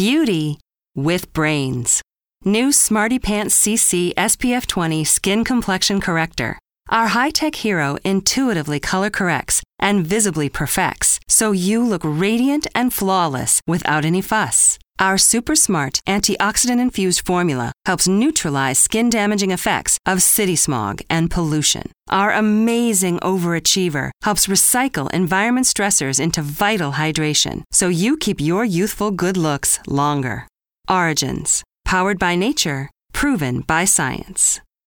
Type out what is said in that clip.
Beauty with brains. New Smarty Pants CC SPF 20 Skin Complexion Corrector. Our high-tech hero intuitively color corrects and visibly perfects, so you look radiant and flawless without any fuss. Our super smart antioxidant-infused formula helps neutralize skin-damaging effects of city smog and pollution. Our amazing overachiever helps recycle environment stressors into vital hydration, so you keep your youthful good looks longer. Origins. Powered by nature, proven by science.